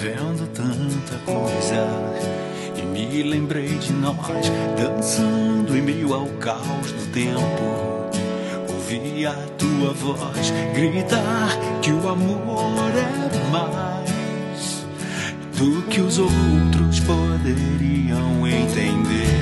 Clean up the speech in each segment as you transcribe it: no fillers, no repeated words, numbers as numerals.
vendo tanta coisa e me lembrei de nós dançando em meio ao caos do tempo. Ouvi a tua voz gritar que o amor é mais do que os outros poderiam entender.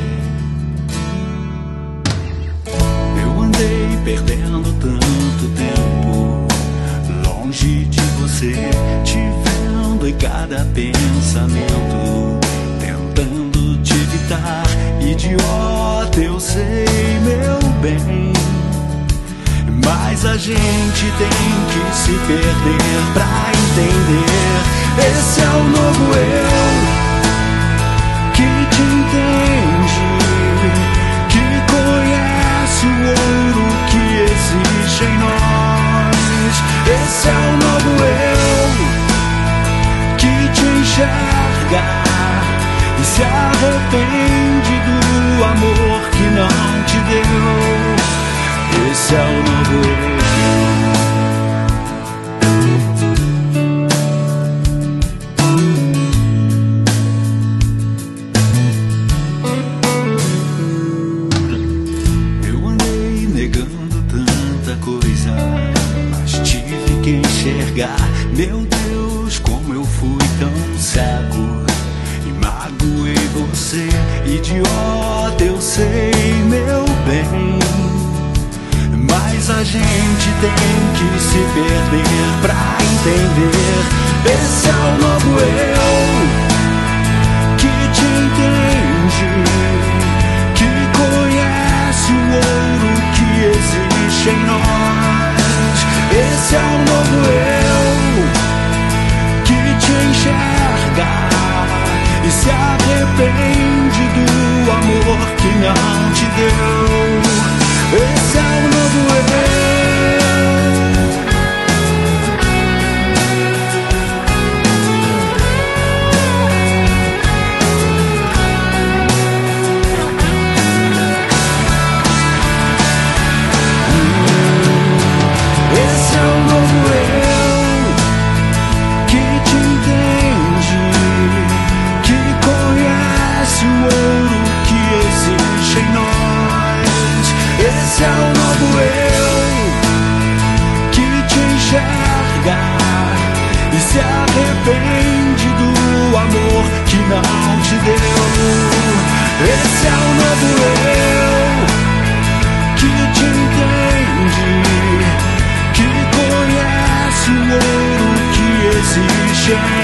Eu andei perdendo tanto tempo longe de você, te vendo em cada pensamento, tentando te evitar. Idiota, eu sei, meu bem, mas a gente tem que se perder pra entender. Esse é o novo eu que te entende, que conhece o ouro que existe em nós. Esse é o novo eu que te enxerga e se arrepende do amor que não te deu. Esse é o novo eu. Eu andei negando tanta coisa, mas tive que enxergar. Meu Deus, como eu fui tão cego e magoei você. Idiota, eu sei, meu bem, mas a gente tem que se perder pra entender. Esse é o novo eu que te entende, que conhece o ouro que existe em nós. Esse é o novo eu que te enxerga e se arrepende do amor que não te deu. Esse é o novo eu. Esse é o novo eu que te entende, que conhece o ouro que existe em nós. Esse é o novo eu que te enxerga e se arrepende do amor que não te deu. Esse é o novo eu que te entende, que conhece o ouro que existe em